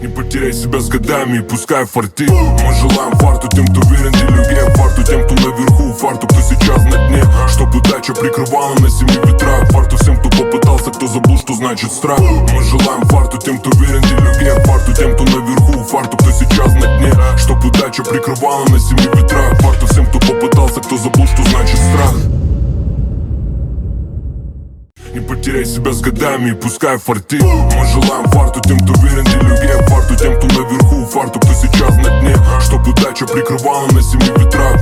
Не потеряй себя с годами, пускай фартит. Мы желаем фарту тем, кто верен делюге, фарту тем, кто наверху, фарту, кто сейчас на дне, чтоб удача прикрывала на семи ветрах. Фарту всем, кто попытался, кто забыл, что значит страх. Мы желаем фарту тем, кто верен делюге, фарту тем, кто наверху, фарту, кто сейчас на дне, чтоб удача прикрывала на семи ветрах. Фарту всем, кто попытался, кто забыл, что значит страх. Не потеряй себя с годами, пускай фартит. Мы желаем фарту тем, кто верен делюге, фарту тем, кто наверху, фарту, кто сейчас на дне, чтоб удача прикрывала на семи ветрах.